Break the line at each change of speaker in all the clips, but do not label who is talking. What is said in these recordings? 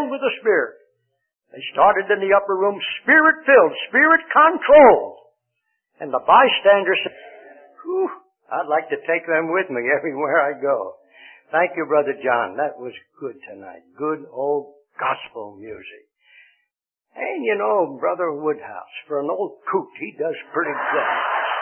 filled with the Spirit. They started in the upper room, Spirit-filled, Spirit-controlled. And the bystanders said, whew, I'd like to take them with me everywhere I go. Thank you, Brother John. That was good tonight. Good old gospel music. And you know, Brother Woodhouse, for an old coot, he does pretty good.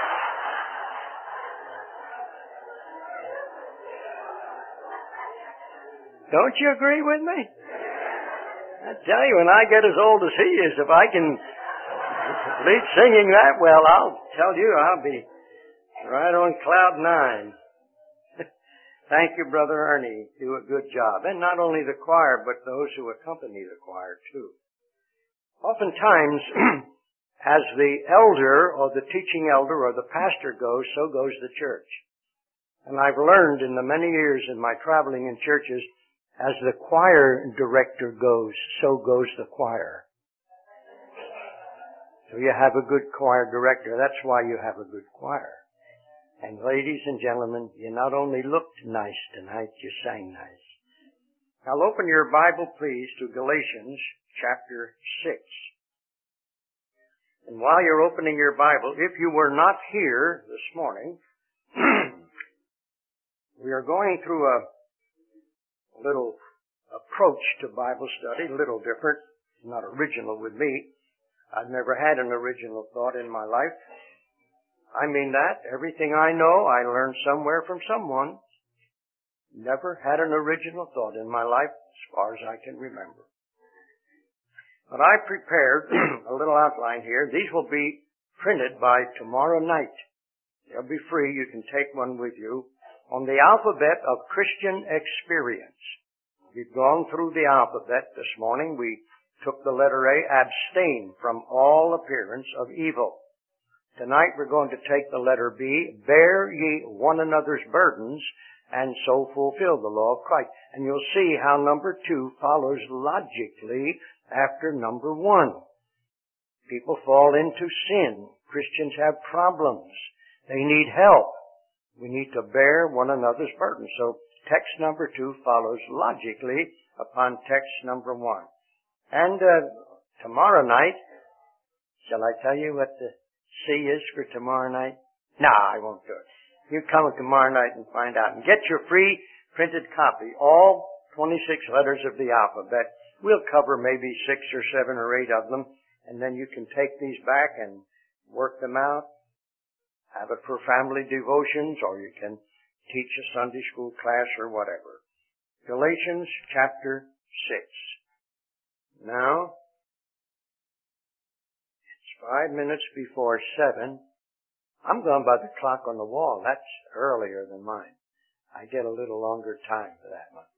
Don't you agree with me? I tell you, when I get as old as he is, if I can lead singing that well, I'll tell you, I'll be right on cloud nine. Thank you, Brother Ernie. Do a good job. And not only the choir, but those who accompany the choir, too. Oftentimes, as the elder or the teaching elder or the pastor goes, so goes the church. And I've learned in the many years in my traveling in churches, as the choir director goes, so goes the choir. So you have a good choir director. That's why you have a good choir. And ladies and gentlemen, you not only looked nice tonight, you sang nice. Now open your Bible, please, to Galatians chapter 6. And while you're opening your Bible, if you were not here this morning, we are going through a little approach to Bible study, a little different, not original with me. I've never had an original thought in my life. I mean that. Everything I know, I learned somewhere from someone. Never had an original thought in my life, as far as I can remember. But I prepared a little outline here. These will be printed by tomorrow night. They'll be free. You can take one with you. On the alphabet of Christian experience. We've gone through the alphabet this morning. We took the letter A, abstain from all appearance of evil. Tonight we're going to take the letter B, bear ye one another's burdens, and so fulfill the law of Christ. And you'll see how number 2 follows logically after number 1. People fall into sin. Christians have problems. They need help. We need to bear one another's burdens. So text number 2 follows logically upon text number 1. And tomorrow night, shall I tell you what the C is for tomorrow night? No, I won't do it. You come tomorrow night and find out. And get your free printed copy, all 26 letters of the alphabet. We'll cover maybe 6 or 7 or 8 of them, and then you can take these back and work them out. Have it for family devotions, or you can teach a Sunday school class or whatever. Galatians chapter 6. Now, 5 minutes before 7. I'm going by the clock on the wall. That's earlier than mine. I get a little longer time for that one.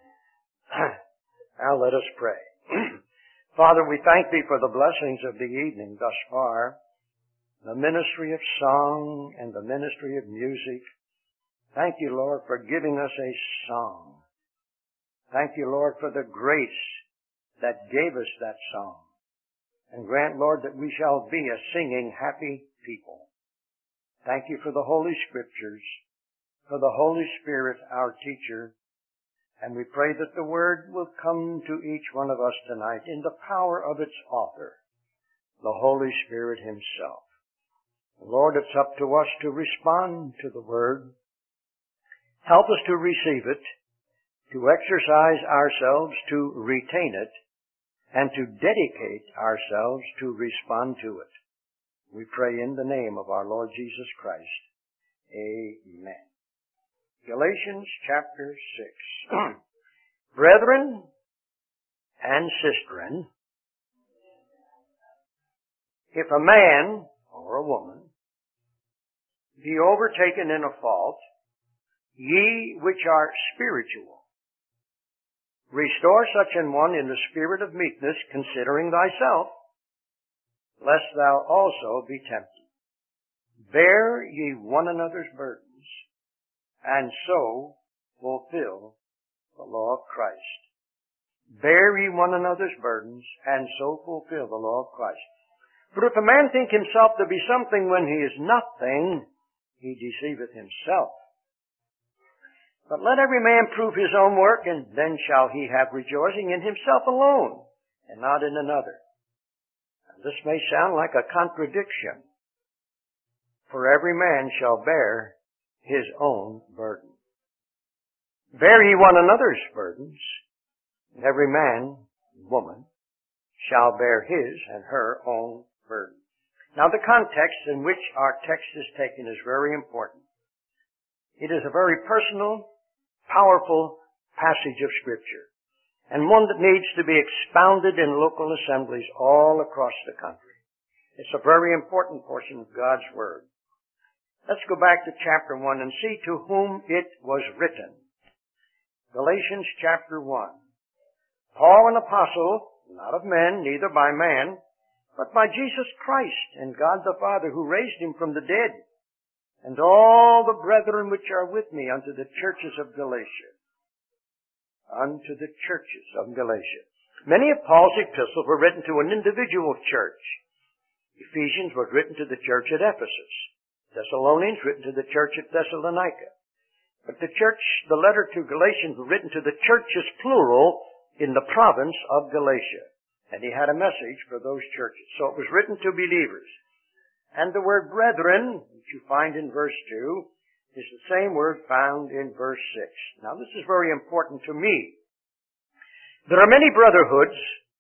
Now let us pray. Father, we thank Thee for the blessings of the evening thus far, the ministry of song and the ministry of music. Thank You, Lord, for giving us a song. Thank You, Lord, for the grace that gave us that song. And grant, Lord, that we shall be a singing, happy people. Thank You for the Holy Scriptures, for the Holy Spirit, our teacher. And we pray that the Word will come to each one of us tonight in the power of its author, the Holy Spirit Himself. Lord, it's up to us to respond to the Word. Help us to receive it, to exercise ourselves to retain it, and to dedicate ourselves to respond to it. We pray in the name of our Lord Jesus Christ. Amen. Galatians chapter 6. Brethren and sistren, if a man or a woman be overtaken in a fault, ye which are spiritual, restore such an one in the spirit of meekness, considering thyself, lest thou also be tempted. Bear ye one another's burdens, and so fulfill the law of Christ. Bear ye one another's burdens, and so fulfill the law of Christ. For if a man think himself to be something when he is nothing, he deceiveth himself. But let every man prove his own work, and then shall he have rejoicing in himself alone, and not in another. And this may sound like a contradiction. For every man shall bear his own burden. Bear ye one another's burdens, and every man, woman, shall bear his and her own burden. Now the context in which our text is taken is very important. It is a very personal, powerful passage of Scripture, and one that needs to be expounded in local assemblies all across the country. It's a very important portion of God's Word. Let's go back to chapter 1 and see to whom it was written. Galatians chapter 1. Paul, an apostle, not of men, neither by man, but by Jesus Christ and God the Father, who raised him from the dead, and all the brethren which are with me unto the churches of Galatia. Unto the churches of Galatia. Many of Paul's epistles were written to an individual church. Ephesians was written to the church at Ephesus. Thessalonians written to the church at Thessalonica. But the letter to Galatians was written to the churches, plural, in the province of Galatia. And he had a message for those churches. So it was written to believers. And the word brethren, which you find in verse 2, is the same word found in verse 6. Now this is very important to me. There are many brotherhoods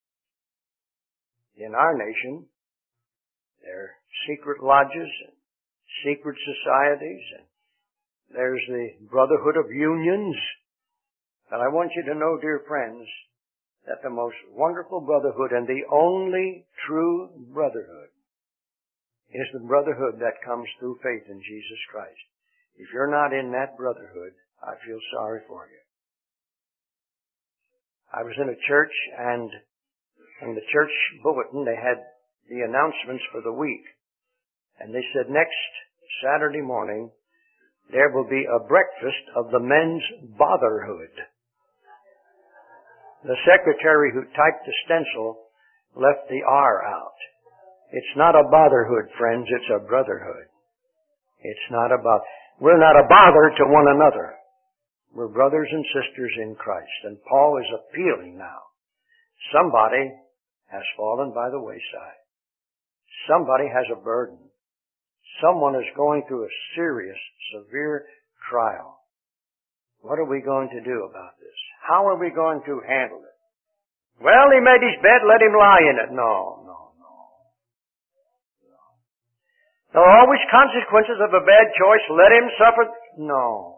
in our nation. There are secret lodges and secret societies, and there's the brotherhood of unions. But I want you to know, dear friends, that the most wonderful brotherhood and the only true brotherhood is the brotherhood that comes through faith in Jesus Christ. If you're not in that brotherhood, I feel sorry for you. I was in a church, and in the church bulletin they had the announcements for the week. And they said next Saturday morning there will be a breakfast of the men's botherhood. The secretary who typed the stencil left the R out. It's not a botherhood, friends, it's a brotherhood. It's not about, we're not a bother to one another. We're brothers and sisters in Christ. And Paul is appealing now. Somebody has fallen by the wayside. Somebody has a burden. Someone is going through a serious, severe trial. What are we going to do about this? How are we going to handle it? Well, he made his bed, let him lie in it. No. There are always consequences of a bad choice. Let him suffer. No.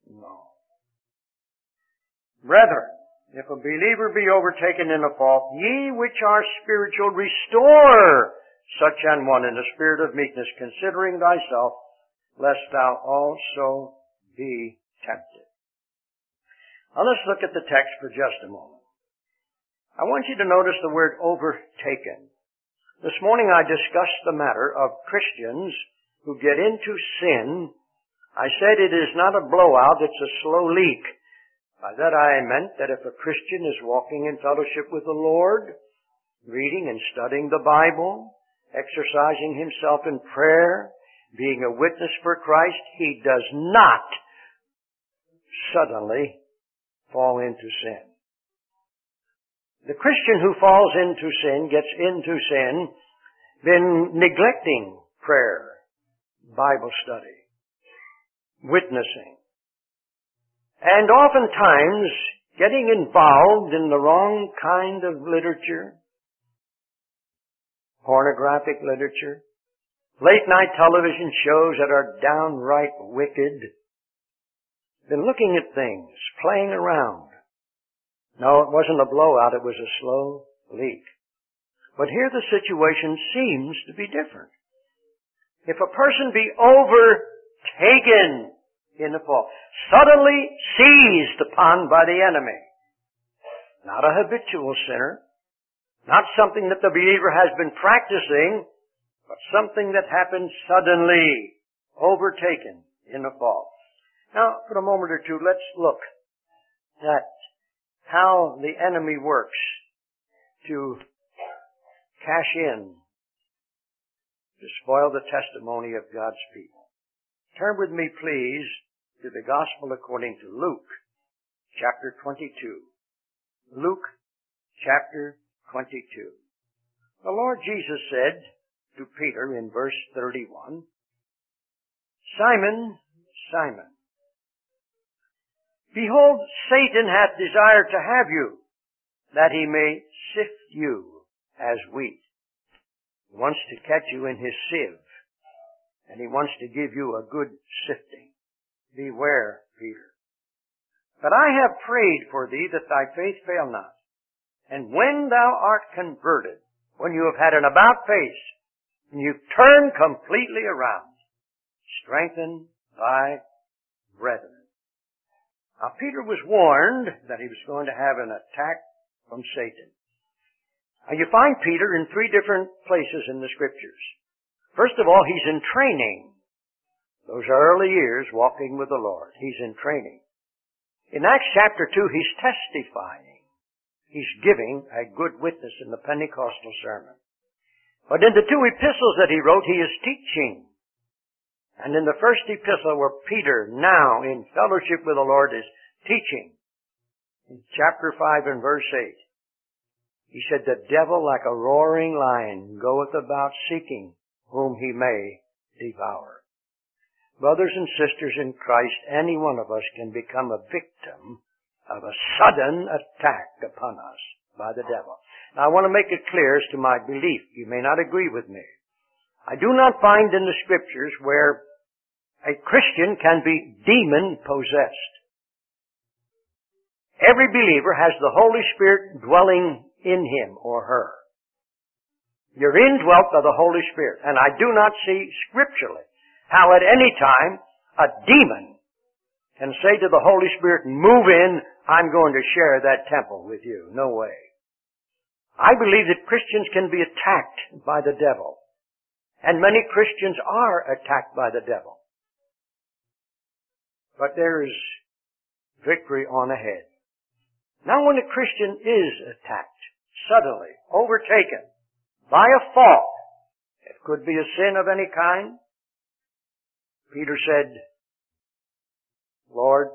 Brethren, if a believer be overtaken in a fault, ye which are spiritual, restore such an one in a spirit of meekness, considering thyself, lest thou also be tempted. Now let's look at the text for just a moment. I want you to notice the word overtaken. This morning I discussed the matter of Christians who get into sin. I said it is not a blowout, it's a slow leak. By that I meant that if a Christian is walking in fellowship with the Lord, reading and studying the Bible, exercising himself in prayer, being a witness for Christ, he does not suddenly fall into sin. The Christian who falls into sin, gets into sin, been neglecting prayer, Bible study, witnessing, and oftentimes getting involved in the wrong kind of literature, pornographic literature, late-night television shows that are downright wicked, been looking at things, playing around. No, it wasn't a blowout, it was a slow leak. But here the situation seems to be different. If a person be overtaken in the fall, suddenly seized upon by the enemy, not a habitual sinner, not something that the believer has been practicing, but something that happens suddenly, overtaken in the fall. Now, for a moment or two, let's look at how the enemy works to cash in, to spoil the testimony of God's people. Turn with me, please, to the Gospel according to Luke, chapter 22. Luke, chapter 22. The Lord Jesus said to Peter in verse 31, Simon, Simon, behold, Satan hath desired to have you, that he may sift you as wheat. He wants to catch you in his sieve, and he wants to give you a good sifting. Beware, Peter. But I have prayed for thee that thy faith fail not. And when thou art converted, when you have had an about face, and you turn completely around, strengthen thy brethren. Now Peter was warned that he was going to have an attack from Satan. Now you find Peter in three different places in the Scriptures. First of all, he's in training. Those early years walking with the Lord. He's in training. In Acts chapter 2, he's testifying. He's giving a good witness in the Pentecostal sermon. But in the two epistles that he wrote, he is teaching. And in the first epistle where Peter, now in fellowship with the Lord, is teaching, in chapter 5 and verse 8, he said, the devil like a roaring lion goeth about seeking whom he may devour. Brothers and sisters in Christ, any one of us can become a victim of a sudden attack upon us by the devil. Now I want to make it clear as to my belief. You may not agree with me. I do not find in the Scriptures where a Christian can be demon-possessed. Every believer has the Holy Spirit dwelling in him or her. You're indwelt by the Holy Spirit. And I do not see scripturally how at any time a demon can say to the Holy Spirit, move in, I'm going to share that temple with you. No way. I believe that Christians can be attacked by the devil. And many Christians are attacked by the devil. But there's victory on ahead. Now when a Christian is attacked, suddenly, overtaken by a fault, it could be a sin of any kind. Peter said, Lord,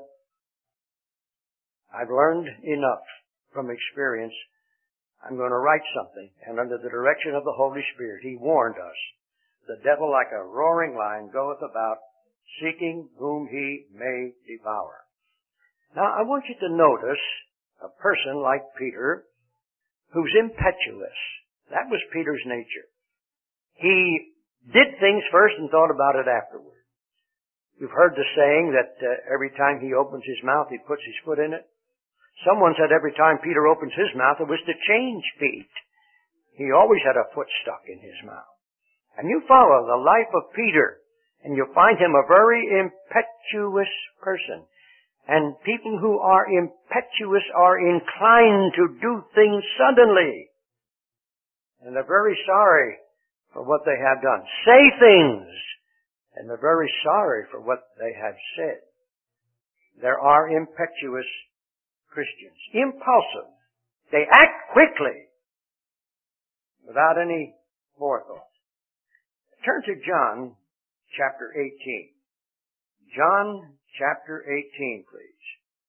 I've learned enough from experience. I'm going to write something. And under the direction of the Holy Spirit, he warned us. The devil like a roaring lion goeth about, seeking whom he may devour. Now I want you to notice a person like Peter who's impetuous. That was Peter's nature. He did things first and thought about it afterward. You've heard the saying that every time he opens his mouth, he puts his foot in it. Someone said every time Peter opens his mouth, it was to change feet. He always had a foot stuck in his mouth. And you follow the life of Peter, and you'll find him a very impetuous person. And people who are impetuous are inclined to do things suddenly. And they're very sorry for what they have done. Say things, and they're very sorry for what they have said. There are impetuous Christians. Impulsive. They act quickly without any forethought. Turn to John chapter 18. John chapter 18, please.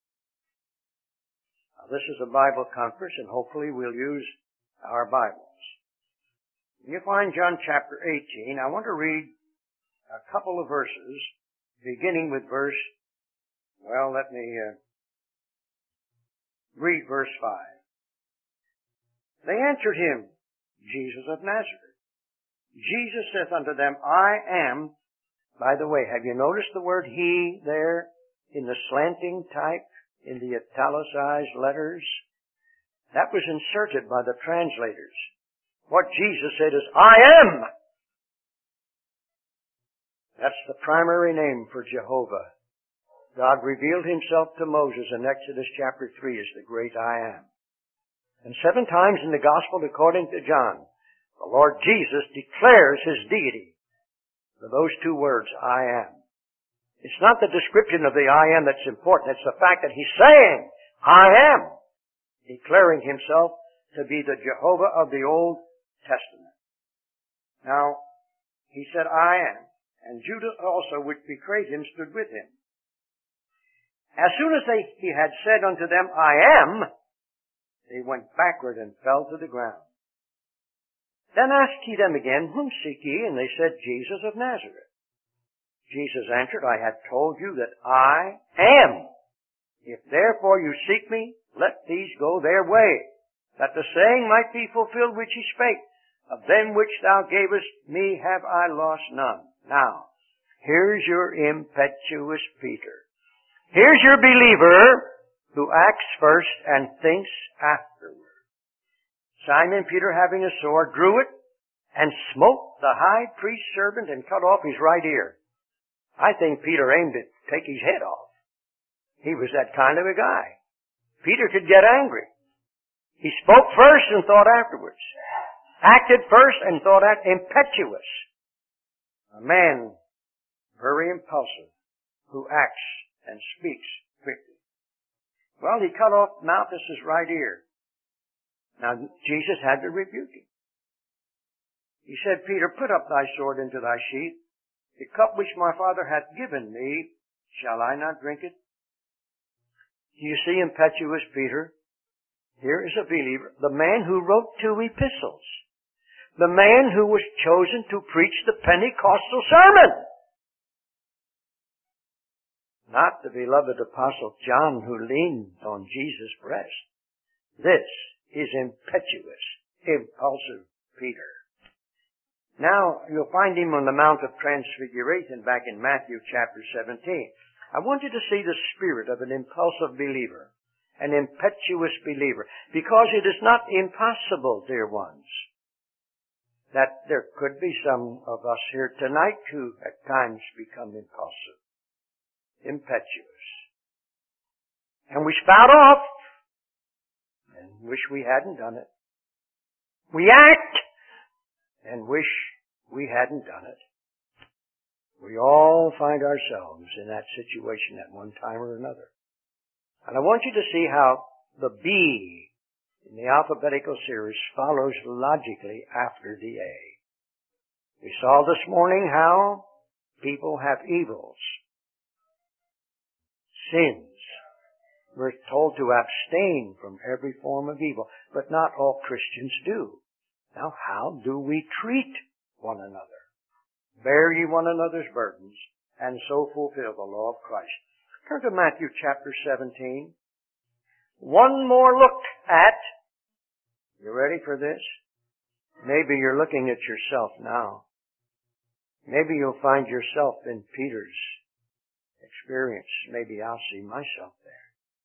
Now, this is a Bible conference, and hopefully we'll use our Bibles. When you find John chapter 18, I want to read a couple of verses, beginning with verse, let me read verse 5. They answered him, Jesus of Nazareth. Jesus saith unto them, I am. By the way, have you noticed the word he there in the slanting type, in the italicized letters? That was inserted by the translators. What Jesus said is, I am. That's the primary name for Jehovah. God revealed himself to Moses in Exodus chapter 3 as the great I am. And 7 times in the Gospel according to John, the Lord Jesus declares his deity for those 2 words, I am. It's not the description of the I am that's important. It's the fact that he's saying, I am, declaring himself to be the Jehovah of the Old Testament. Now, he said, I am. And Judas also, which betrayed him, stood with him. As soon as he had said unto them, I am, they went backward and fell to the ground. Then asked he them again, Whom seek ye? And they said, Jesus of Nazareth. Jesus answered, I have told you that I am. If therefore you seek me, let these go their way, that the saying might be fulfilled which he spake, Of them which thou gavest me have I lost none. Now, here's your impetuous Peter. Here's your believer who acts first and thinks afterward. Simon Peter, having a sword, drew it and smote the high priest's servant and cut off his right ear. I think Peter aimed to take his head off. He was that kind of a guy. Peter could get angry. He spoke first and thought afterwards. Acted first and thought impetuous. A man very impulsive who acts and speaks quickly. Well, he cut off Malchus's right ear. Now, Jesus had to rebuke him. He said, Peter, put up thy sword into thy sheath. The cup which my Father hath given me, shall I not drink it? Do you see impetuous Peter? Here is a believer, the man who wrote 2 epistles. The man who was chosen to preach the Pentecostal sermon. Not the beloved Apostle John who leaned on Jesus' breast. This is impetuous, impulsive Peter. Now, you'll find him on the Mount of Transfiguration back in Matthew chapter 17. I want you to see the spirit of an impulsive believer, an impetuous believer, because it is not impossible, dear ones, that there could be some of us here tonight who at times become impulsive, impetuous. And we spout off and wish we hadn't done it. We act and wish we hadn't done it. We all find ourselves in that situation at one time or another. And I want you to see how the B in the alphabetical series follows logically after the A. We saw this morning how people have evils, sins. We're told to abstain from every form of evil, but not all Christians do. Now, how do we treat one another? Bear ye one another's burdens, and so fulfill the law of Christ. Turn to Matthew chapter 17. One more look at, you ready for this? Maybe you're looking at yourself now. Maybe you'll find yourself in Peter's experience. Maybe I'll see myself there.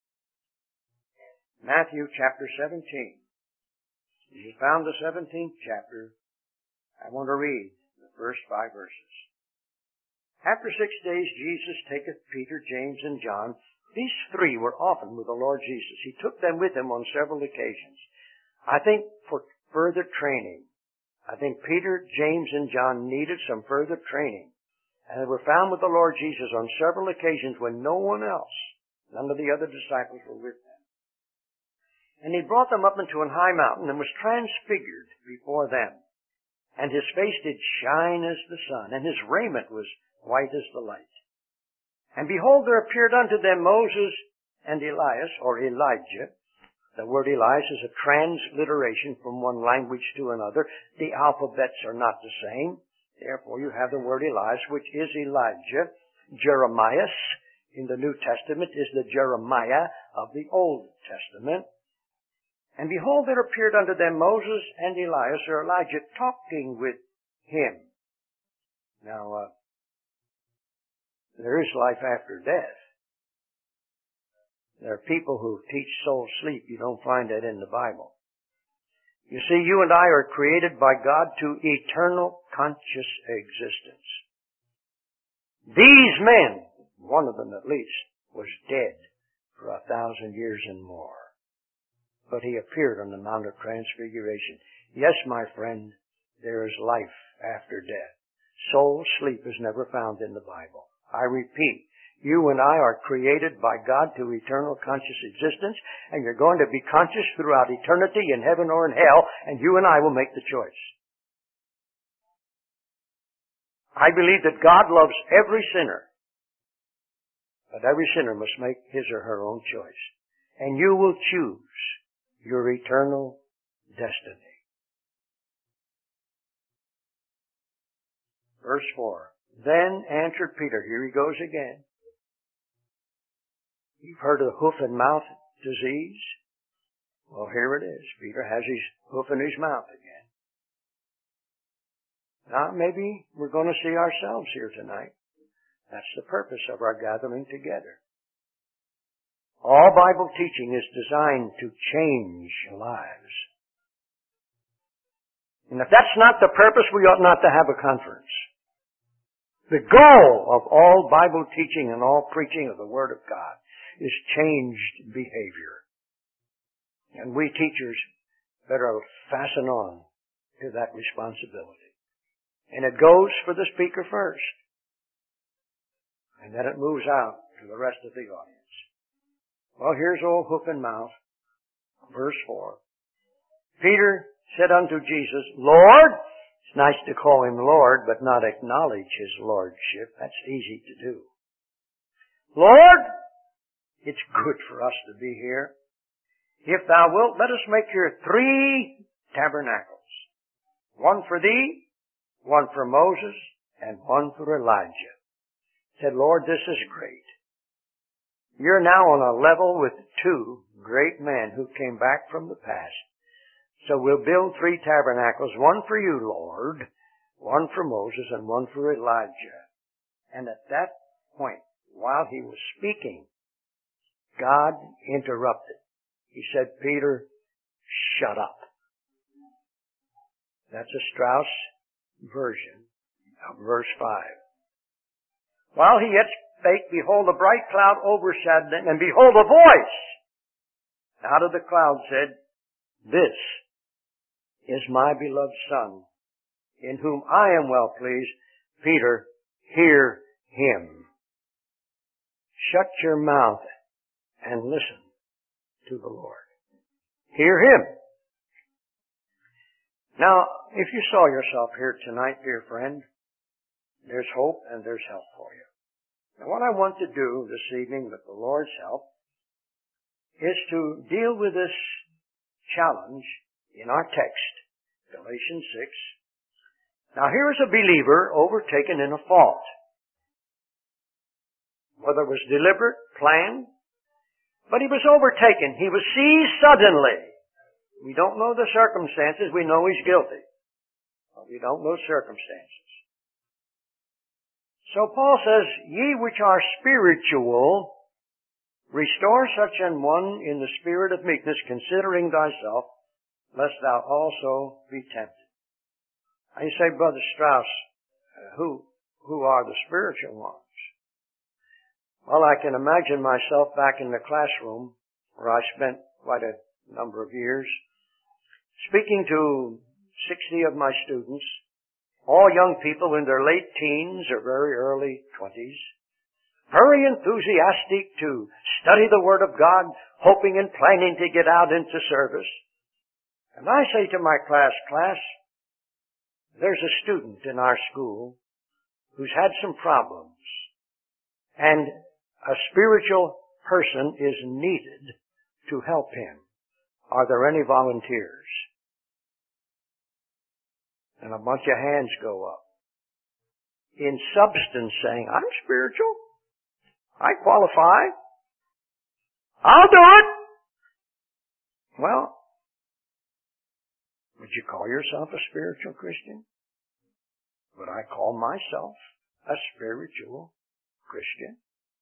Matthew chapter 17. If you found the 17th chapter, I want to read the first 5 verses. After 6 days, Jesus taketh Peter, James, and John. These 3 were often with the Lord Jesus. He took them with him on several occasions. I think for further training. I think Peter, James, and John needed some further training. And they were found with the Lord Jesus on several occasions when no one else, none of the other disciples were with them. And he brought them up into an high mountain and was transfigured before them. And his face did shine as the sun, and his raiment was white as the light. And behold, there appeared unto them Moses and Elias, or Elijah. The word Elias is a transliteration from one language to another. The alphabets are not the same. Therefore, you have the word Elias, which is Elijah. Jeremiah in the New Testament is the Jeremiah of the Old Testament. And behold, there appeared unto them Moses and Elias, or Elijah, talking with him. Now, there is life after death. There are people who teach soul sleep. You don't find that in the Bible. You see, you and I are created by God to eternal conscious existence. These men, one of them at least, was dead for 1,000 years and more. But he appeared on the Mount of Transfiguration. Yes, my friend, there is life after death. Soul sleep is never found in the Bible. I repeat, you and I are created by God to eternal conscious existence, and you're going to be conscious throughout eternity in heaven or in hell, and you and I will make the choice. I believe that God loves every sinner, But every sinner must make his or her own choice. And you will choose your eternal destiny. Verse 4. Then answered Peter. Here he goes again. You've heard of hoof and mouth disease? Well, here it is. Peter has his hoof in his mouth again. Now, maybe we're going to see ourselves here tonight. That's the purpose of our gathering together. All Bible teaching is designed to change lives. And if that's not the purpose, we ought not to have a conference. The goal of all Bible teaching and all preaching of the Word of God is changed behavior. And we teachers better fasten on to that responsibility. And it goes for the speaker first. And then it moves out to the rest of the audience. Well, here's old hoof and mouth. Verse 4. Peter said unto Jesus, Lord. It's nice to call him Lord, but not acknowledge his lordship. That's easy to do. Lord, it's good for us to be here. If thou wilt, let us make here 3 tabernacles. One for thee, one for Moses, and one for Elijah. Said, Lord, this is great. You're now on a level with 2 great men who came back from the past. So we'll build 3 tabernacles, one for you, Lord, one for Moses, and one for Elijah. And at that point, while he was speaking, God interrupted. He said, Peter, shut up. That's a Strauss version of verse 5. While he yet spake, behold, a bright cloud overshadowed them, and behold, a voice out of the cloud said, This is my beloved Son, in whom I am well pleased. Peter, hear him. Shut your mouth and listen to the Lord. Hear him. Now, if you saw yourself here tonight, dear friend, there's hope and there's help for you. Now, what I want to do this evening with the Lord's help is to deal with this challenge in our text, Galatians 6. Now, here is a believer overtaken in a fault. Whether it was deliberate, planned, but he was overtaken. He was seized suddenly. We don't know the circumstances. We know he's guilty. But we don't know circumstances. So Paul says, Ye which are spiritual, restore such an one in the spirit of meekness, considering thyself, lest thou also be tempted. Now you say, Brother Strauss, who are the spiritual ones? Well, I can imagine myself back in the classroom, where I spent quite a number of years, speaking to 60 of my students, all young people in their late teens or very early 20s, very enthusiastic to study the Word of God, hoping and planning to get out into service. And I say to my class, there's a student in our school who's had some problems, and a spiritual person is needed to help him. Are there any volunteers? And a bunch of hands go up. In substance saying, I'm spiritual. I qualify. I'll do it. Well, would you call yourself a spiritual Christian? Would I call myself a spiritual Christian?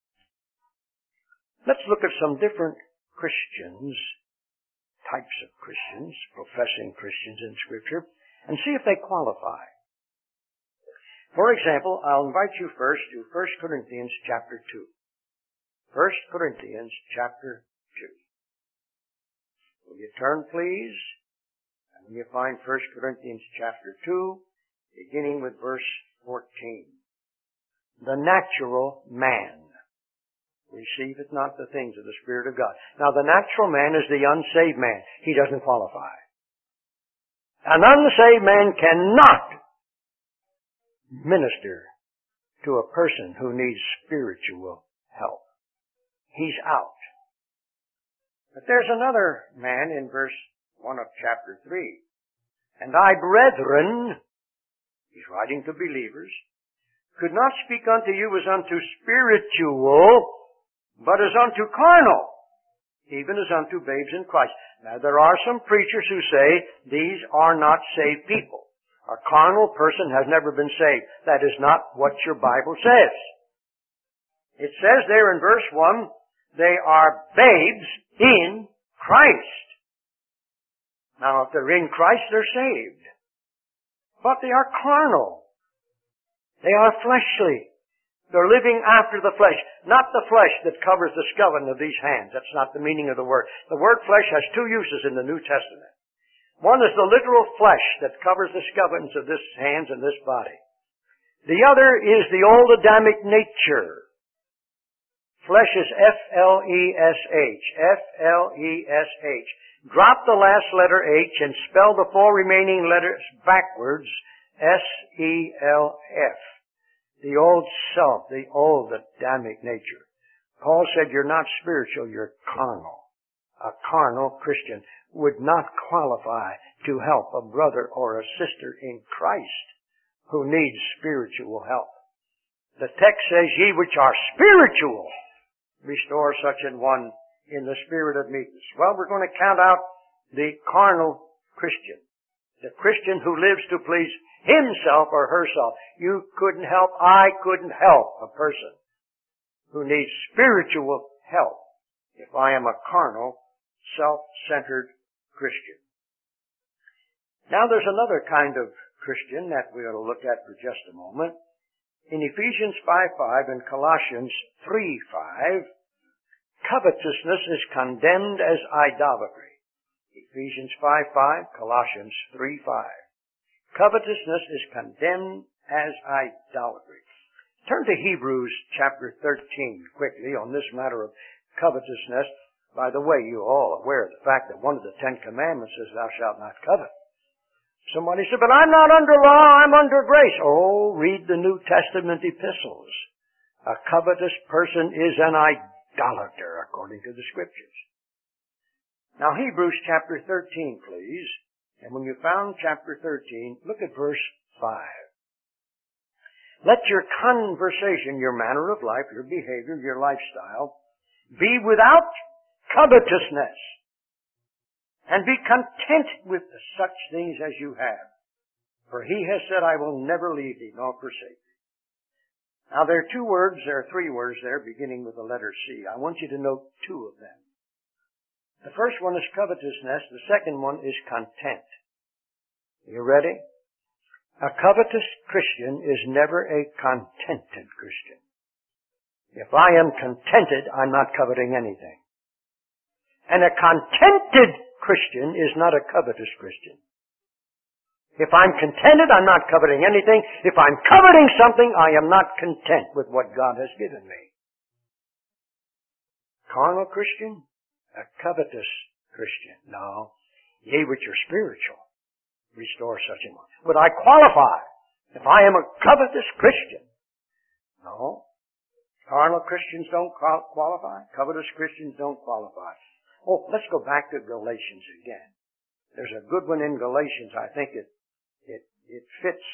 Let's look at some different Christians, types of Christians, professing Christians in Scripture, and see if they qualify. For example, I'll invite you first to 1 Corinthians chapter 2. 1 Corinthians chapter 2. Will you turn, please? And you find 1 Corinthians chapter 2, beginning with verse 14. The natural man receiveth not the things of the Spirit of God. Now, the natural man is the unsaved man. He doesn't qualify. An unsaved man cannot minister to a person who needs spiritual help. he's out. But there's another man in verse 1 of chapter 3. And I, brethren, he's writing to believers, could not speak unto you as unto spiritual, but as unto carnal, even as unto babes in Christ. Now there are some preachers who say these are not saved people. A carnal person has never been saved. That is not what your Bible says. It says there in verse 1, they are babes in Christ. Now if they're in Christ, they're saved. But they are carnal. They are fleshly. They're living after the flesh. Not the flesh that covers the skeleton of these hands. That's not the meaning of the word. The word flesh has two uses in the New Testament. One is the literal flesh that covers the skeletons of this hands and this body. The other is the old Adamic nature. Flesh is F-L-E-S-H. F-L-E-S-H. Drop the last letter H and spell the four remaining letters backwards. S-E-L-F. The old self, the old Adamic nature. Paul said you're not spiritual, you're carnal. A carnal Christian would not qualify to help a brother or a sister in Christ who needs spiritual help. The text says, ye which are spiritual, restore such an one in the spirit of meekness. Well, we're going to count out the carnal Christian. The Christian who lives to please himself or herself. You couldn't help, I couldn't help a person who needs spiritual help if I am a carnal, self-centered Christian. Now there's another kind of Christian that we ought to look at for just a moment. In Ephesians 5:5 and Colossians 3:5, covetousness is condemned as idolatry. Ephesians 5:5, Colossians 3:5. Covetousness is condemned as idolatry. Turn to Hebrews chapter 13 quickly on this matter of covetousness. By the way, you're all aware of the fact that one of the 10 Commandments is thou shalt not covet. Somebody said, but I'm not under law, I'm under grace. Oh, read the New Testament epistles. A covetous person is an idolater according to the Scriptures. Now Hebrews chapter 13, please. And when you found chapter 13, look at verse 5. Let your conversation, your manner of life, your behavior, your lifestyle, be without covetousness, and be content with such things as you have. For he has said, I will never leave thee nor forsake thee. Now there are three words there beginning with the letter C. I want you to note two of them. The first one is covetousness. The second one is content. You ready? A covetous Christian is never a contented Christian. If I am contented, I'm not coveting anything. And a contented Christian is not a covetous Christian. If I'm contented, I'm not coveting anything. If I'm coveting something, I am not content with what God has given me. Carnal Christian? A covetous Christian. No. Ye which are spiritual, restore such a one. Would I qualify if I am a covetous Christian? No. Carnal Christians don't qualify. Covetous Christians don't qualify. Oh, let's go back to Galatians again. There's a good one in Galatians. I think it fits.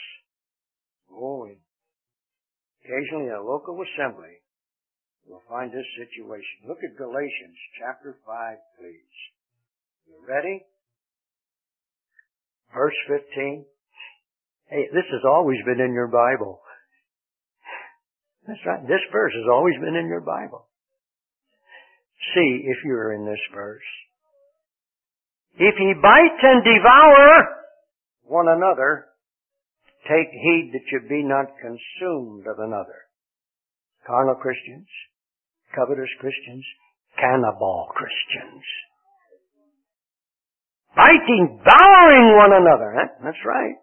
Occasionally in a local assembly, you'll find this situation. Look at Galatians chapter 5, please. You ready? Verse 15. Hey, this has always been in your Bible. That's right. This verse has always been in your Bible. See if you're in this verse. If ye bite and devour one another, take heed that you be not consumed of another. Carnal Christians, covetous Christians, cannibal Christians. Biting, devouring one another. That's right.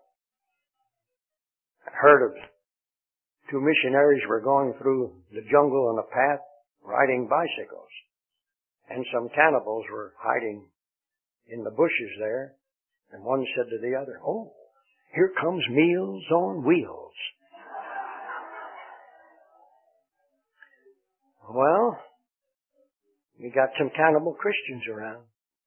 I heard of two missionaries were going through the jungle on a path riding bicycles. And some cannibals were hiding in the bushes there. And one said to the other, oh, here comes Meals on Wheels. Well, We got some cannibal Christians around.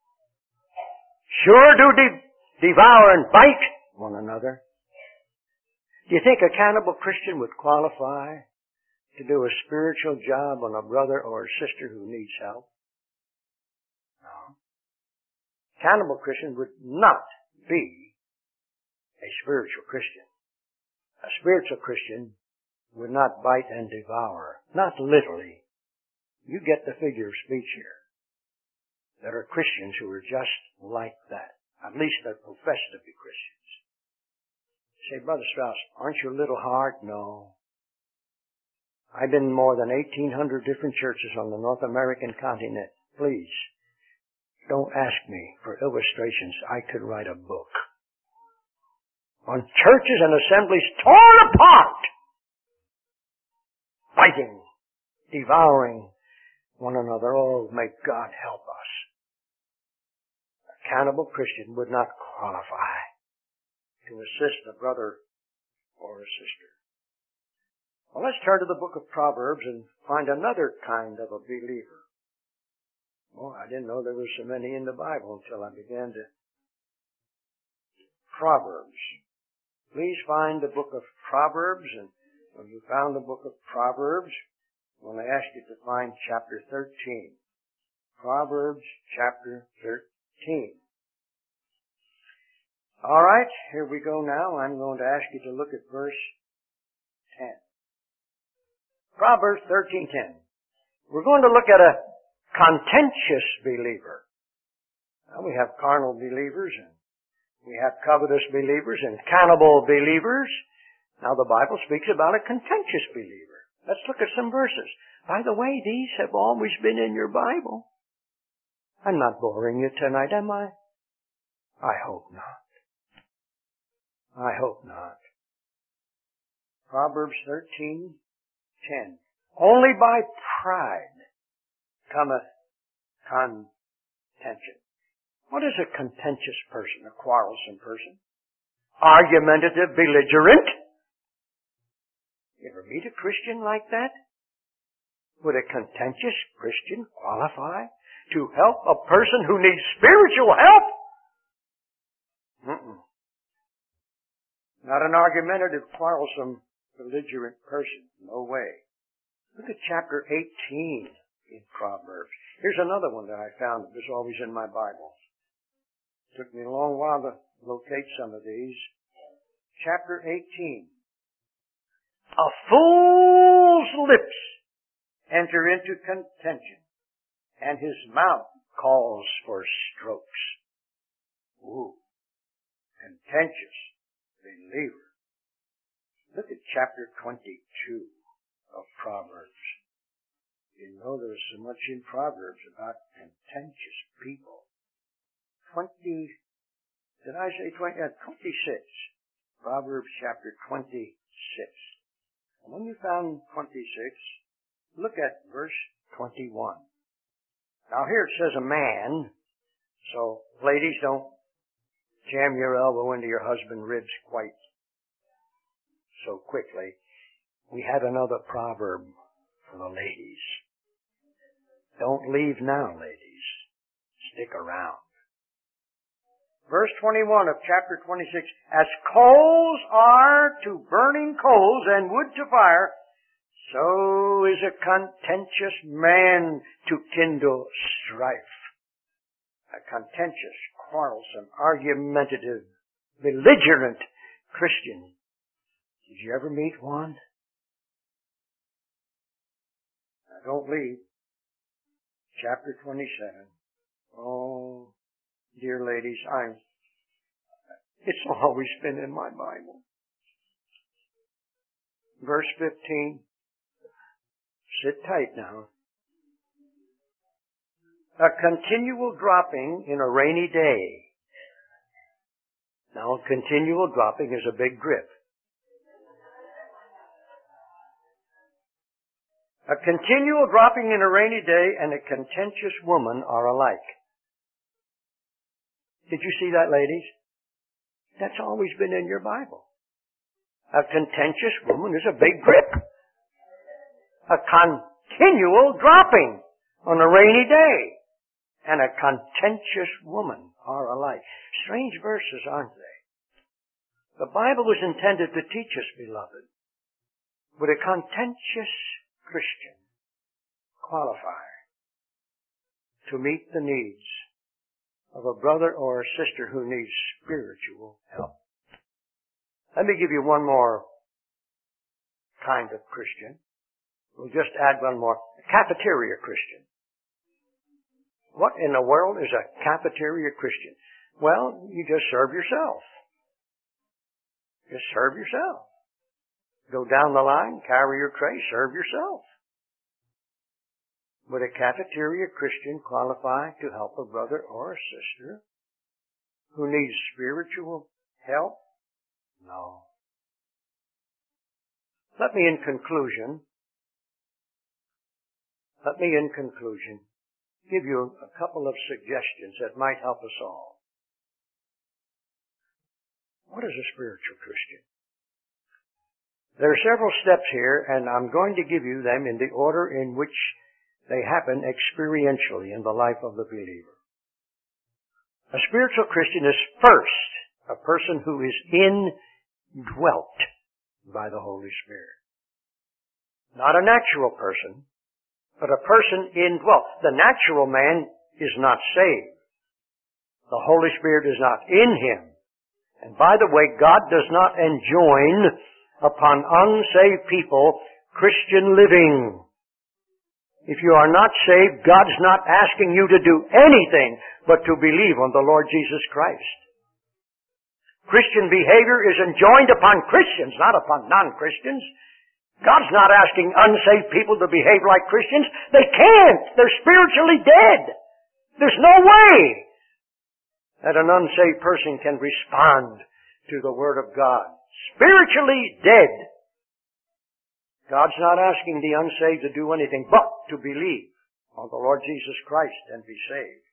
Sure do devour and bite one another. Do you think a cannibal Christian would qualify to do a spiritual job on a brother or a sister who needs help? No. Cannibal Christian would not be a spiritual Christian. A spiritual Christian would not bite and devour. Not literally. You get the figure of speech here. There are Christians who are just like that. At least they profess to be Christians. You say, Brother Strauss, aren't you a little hard? No. I've been in more than 1,800 different churches on the North American continent. Please, don't ask me for illustrations. I could write a book on churches and assemblies torn apart, fighting, devouring one another. Oh, may God help us. A cannibal Christian would not qualify to assist a brother or a sister. Well, let's turn to the book of Proverbs and find another kind of a believer. Oh, I didn't know there were so many in the Bible until I began to. Proverbs. Please find the book of Proverbs, and when you found the book of Proverbs, I'm going to ask you to find chapter 13. Proverbs chapter 13. All right, here we go now. I'm going to ask you to look at verse 10. Proverbs 13:10. We're going to look at a contentious believer. Now, we have carnal believers, and we have covetous believers and cannibal believers. Now, the Bible speaks about a contentious believer. Let's look at some verses. By the way, these have always been in your Bible. I'm not boring you tonight, am I? I hope not. I hope not. Proverbs 13:10. Only by pride cometh contention. What is a contentious person, a quarrelsome person? Argumentative, belligerent. You ever meet a Christian like that? Would a contentious Christian qualify to help a person who needs spiritual help? Not an argumentative, quarrelsome, belligerent person. No way. Look at chapter 18 in Proverbs. Here's another one that I found that was always in my Bible. It took me a long while to locate some of these. Chapter 18. A fool's lips enter into contention, and his mouth calls for strokes. Ooh, contentious believer. Look at chapter 22 of Proverbs. You know there's so much in Proverbs about contentious people. 26. Proverbs chapter 26. And when you found 26, look at verse 21. Now here it says a man, so ladies, don't jam your elbow into your husband's ribs quite so quickly. We have another proverb for the ladies. Don't leave now, ladies. Stick around. Verse 21 of chapter 26. As coals are to burning coals and wood to fire, so is a contentious man to kindle strife. A contentious, quarrelsome, argumentative, belligerent Christian. Did you ever meet one? Now don't leave. Chapter 27. Oh, dear ladies, it's always been in my Bible. Verse 15. Sit tight now. A continual dropping in a rainy day. Now, continual dropping is a big grip. A continual dropping in a rainy day and a contentious woman are alike. Did you see that, ladies? That's always been in your Bible. A contentious woman is a big grip. A continual dropping. on a rainy day, and a contentious woman are alike. Strange verses, aren't they? The Bible was intended to teach us, beloved, would a contentious Christian qualify to meet the needs of a brother or a sister who needs spiritual help? Let me give you one more kind of Christian. We'll just add one more. A cafeteria Christian. What in the world is a cafeteria Christian? Well, you just serve yourself. Just serve yourself. Go down the line, carry your tray, serve yourself. Would a cafeteria Christian qualify to help a brother or a sister who needs spiritual help? No. Let me in conclusion give you a couple of suggestions that might help us all. What is a spiritual Christian? There are several steps here, and I'm going to give you them in the order in which they happen experientially in the life of the believer. A spiritual Christian is first a person who is indwelt by the Holy Spirit. Not a natural person, but a person indwelt. The natural man is not saved. The Holy Spirit is not in him. And by the way, God does not enjoin upon unsaved people Christian living. If you are not saved, God's not asking you to do anything but to believe on the Lord Jesus Christ. Christian behavior is enjoined upon Christians, not upon non-Christians. God's not asking unsaved people to behave like Christians. They can't. They're spiritually dead. There's no way that an unsaved person can respond to the Word of God. Spiritually dead. God's not asking the unsaved to do anything but to believe on the Lord Jesus Christ and be saved.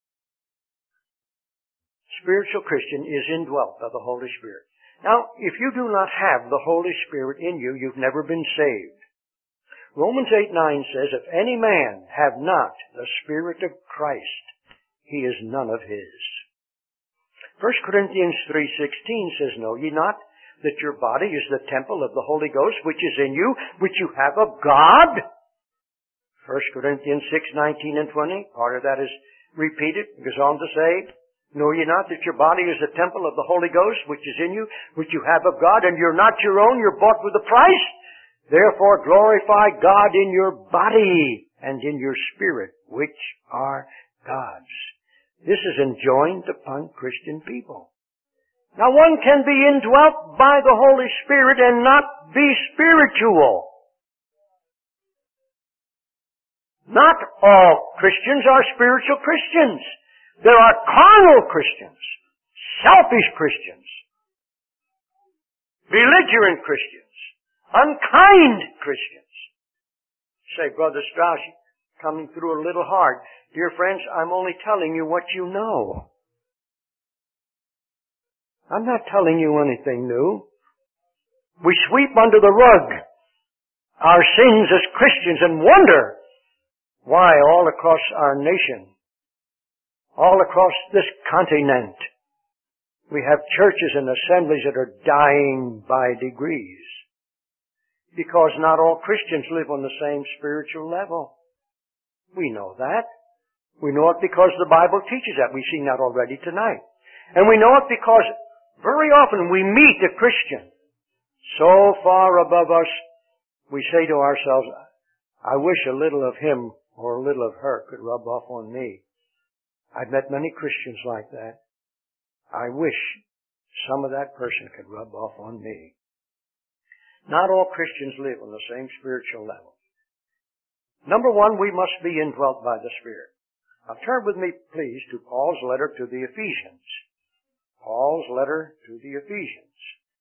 Spiritual Christian is indwelt by the Holy Spirit. Now, if you do not have the Holy Spirit in you, you've never been saved. Romans 8:9 says, if any man have not the Spirit of Christ, he is none of his. 1 Corinthians 3:16 says, know ye not that your body is the temple of the Holy Ghost, which is in you, which you have of God? 1 Corinthians 6:19 and 20, part of that is repeated. It goes on to say, know ye not that your body is the temple of the Holy Ghost, which is in you, which you have of God, and you're not your own, you're bought with a price? Therefore glorify God in your body and in your spirit, which are God's. This is enjoined upon Christian people. Now one can be indwelt by the Holy Spirit and not be spiritual. Not all Christians are spiritual Christians. There are carnal Christians, selfish Christians, belligerent Christians, unkind Christians. Say, Brother Strauss, coming through a little hard. Dear friends, I'm only telling you what you know. I'm not telling you anything new. We sweep under the rug our sins as Christians and wonder why all across our nation, all across this continent, we have churches and assemblies that are dying by degrees. Because not all Christians live on the same spiritual level. We know that. We know it because the Bible teaches that. We've seen that already tonight. And we know it because very often we meet a Christian so far above us, we say to ourselves, I wish a little of him or a little of her could rub off on me. I've met many Christians like that. I wish some of that person could rub off on me. Not all Christians live on the same spiritual level. Number one, we must be indwelt by the Spirit. Now turn with me, please, to Paul's letter to the Ephesians. Paul's letter to the Ephesians.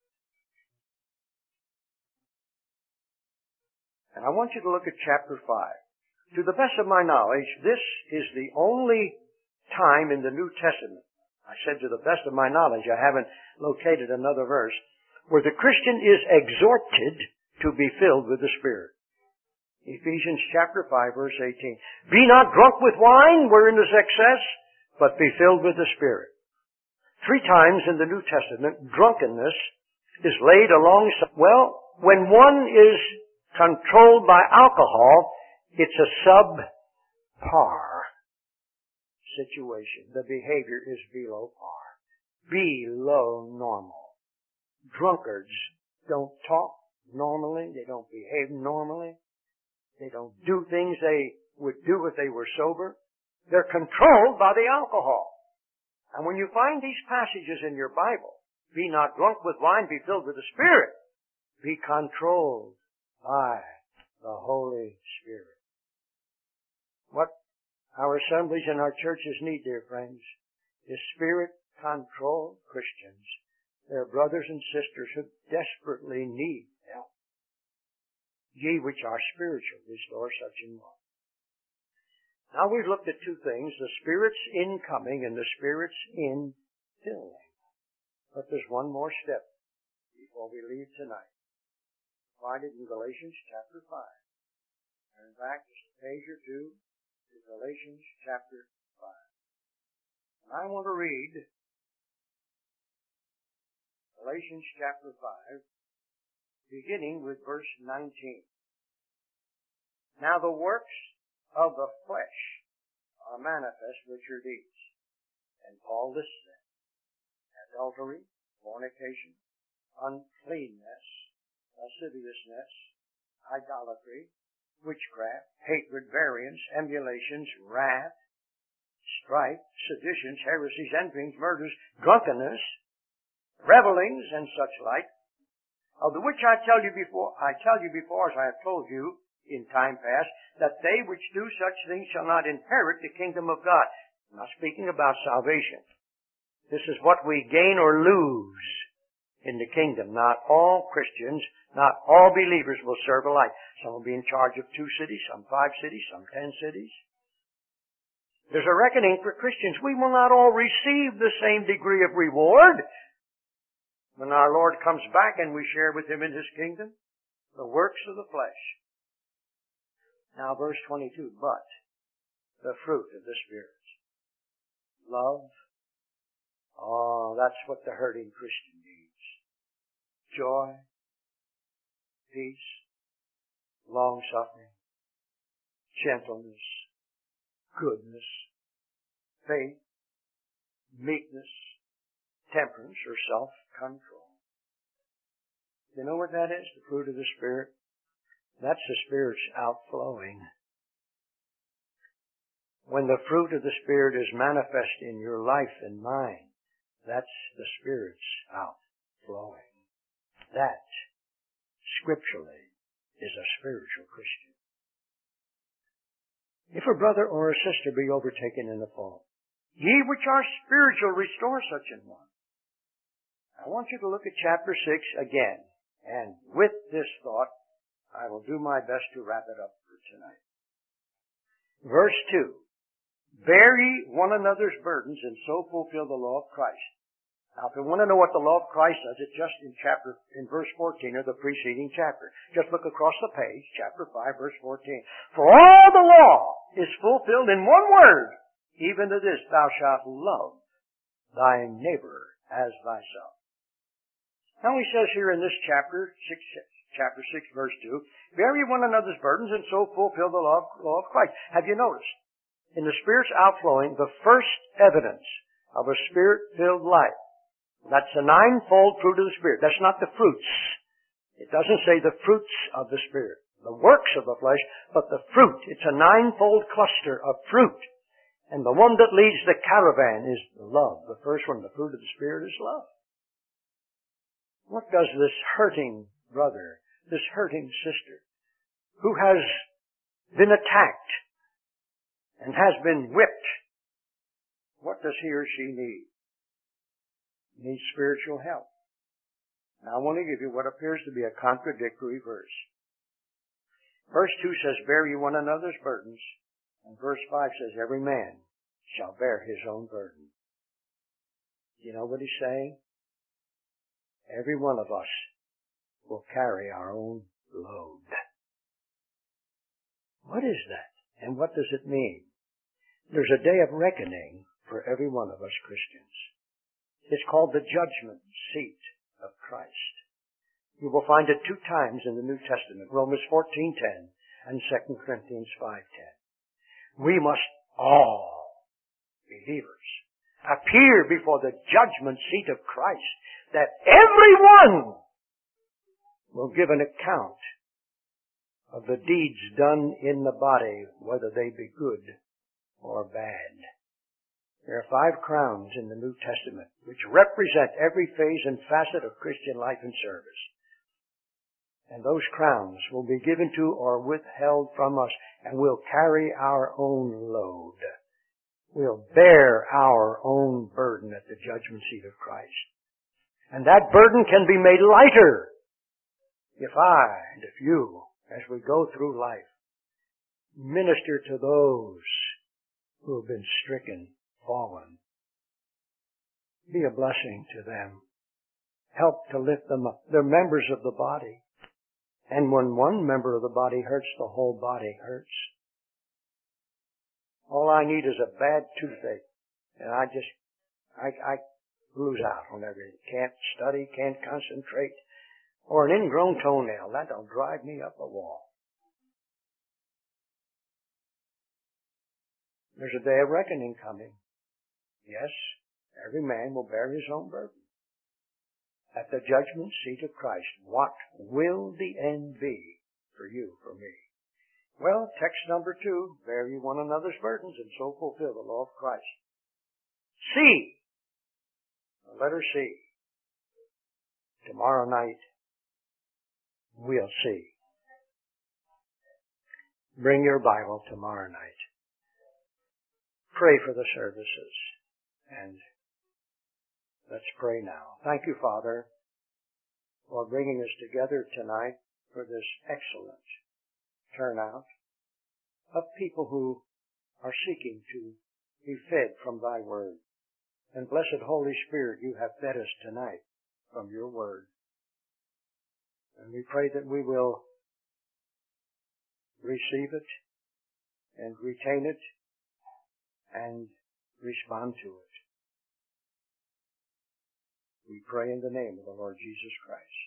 And I want you to look at chapter 5. To the best of my knowledge, this is the only time in the New Testament, I said to the best of my knowledge, I haven't located another verse, where the Christian is exhorted to be filled with the Spirit. Ephesians chapter 5, verse 18. Be not drunk with wine, wherein is excess, but be filled with the Spirit. 3 times in the New Testament, drunkenness is laid alongside. Well, when one is controlled by alcohol, it's a subpar situation. The behavior is below par. Below normal. Drunkards don't talk normally. They don't behave normally. They don't do things they would do if they were sober. They're controlled by the alcohol. And when you find these passages in your Bible, be not drunk with wine, be filled with the Spirit. Be controlled by the Holy Spirit. What our assemblies and our churches need, dear friends, is Spirit-controlled Christians. They're brothers and sisters who desperately need help. Ye which are spiritual, restore such an one. Now we've looked at 2 things, the Spirit's incoming and the Spirit's infilling. But there's one more step before we leave tonight. Find it in Galatians chapter 5. Turn back just a page or 2 to Galatians chapter 5. And I want to read Galatians chapter 5, beginning with verse 19. Now the works of the flesh are manifest, which are these. And Paul lists them. Adultery, fornication, uncleanness, lasciviousness, idolatry, witchcraft, hatred, variance, emulations, wrath, strife, seditions, heresies, envyings, murders, drunkenness, revelings, and such like, of the which I tell you before, as I have told you in time past, that they which do such things shall not inherit the kingdom of God. I'm not speaking about salvation. This is what we gain or lose in the kingdom. Not all Christians, not all believers will serve alike. Some will be in charge of 2 cities, some 5 cities, some 10 cities. There's a reckoning for Christians. We will not all receive the same degree of reward when our Lord comes back and we share with Him in His kingdom. The works of the flesh. Now verse 22, but the fruit of the Spirit. Love. Oh, that's what the hurting Christian needs. Joy, peace, long-suffering, gentleness, goodness, faith, meekness, temperance, or self-control. You know what that is? The fruit of the Spirit? That's the Spirit's outflowing. When the fruit of the Spirit is manifest in your life and mine, that's the Spirit's outflowing. That, scripturally, is a spiritual Christian. If a brother or a sister be overtaken in a fault, ye which are spiritual, restore such an one. I want you to look at chapter 6 again. And with this thought, I will do my best to wrap it up for tonight. Verse 2. Bear ye one another's burdens, and so fulfill the law of Christ. Now, if you want to know what the law of Christ does, it's just in verse 14 of the preceding chapter. Just look across the page, chapter 5, verse 14. For all the law is fulfilled in one word, even to this, thou shalt love thy neighbor as thyself. Now he says here in this chapter 6, verse 2, bear ye one another's burdens, and so fulfill the law of Christ. Have you noticed? In the Spirit's outflowing, the first evidence of a Spirit-filled life, that's the 9-fold fruit of the Spirit. That's not the fruits. It doesn't say the fruits of the Spirit, the works of the flesh, but the fruit. It's a 9-fold cluster of fruit. And the one that leads the caravan is love. The first one, the fruit of the Spirit, is love. What does this hurting brother, this hurting sister, who has been attacked and has been whipped, what does he or she need? Needs spiritual help. Now I want to give you what appears to be a contradictory verse. Verse 2 says, bear ye one another's burdens. And verse 5 says, every man shall bear his own burden. You know what he's saying? Every one of us will carry our own load. What is that? And what does it mean? There's a day of reckoning for every one of us Christians. It's called the judgment seat of Christ. You will find it 2 times in the New Testament, Romans 14:10 and 2 Corinthians 5:10. We must all, believers, appear before the judgment seat of Christ, that everyone will give an account of the deeds done in the body, whether they be good or bad. There are 5 crowns in the New Testament which represent every phase and facet of Christian life and service. And those crowns will be given to or withheld from us, and we'll carry our own load. We'll bear our own burden at the judgment seat of Christ. And that burden can be made lighter if I and if you, as we go through life, minister to those who have been stricken, fallen. Be a blessing to them. Help to lift them up. They're members of the body. And when one member of the body hurts, the whole body hurts. All I need is a bad toothache, and I lose out on everything. Can't study, can't concentrate. Or an ingrown toenail. That'll drive me up a wall. There's a day of reckoning coming. Yes, every man will bear his own burden. At the judgment seat of Christ, what will the end be for you, for me? Well, text number 2, bear ye one another's burdens and so fulfill the law of Christ. C, the letter C. Tomorrow night, we'll see. Bring your Bible tomorrow night. Pray for the services. And let's pray now. Thank you, Father, for bringing us together tonight for this excellent turnout of people who are seeking to be fed from Thy Word. And blessed Holy Spirit, you have fed us tonight from your Word. And we pray that we will receive it and retain it and respond to it. We pray in the name of the Lord Jesus Christ.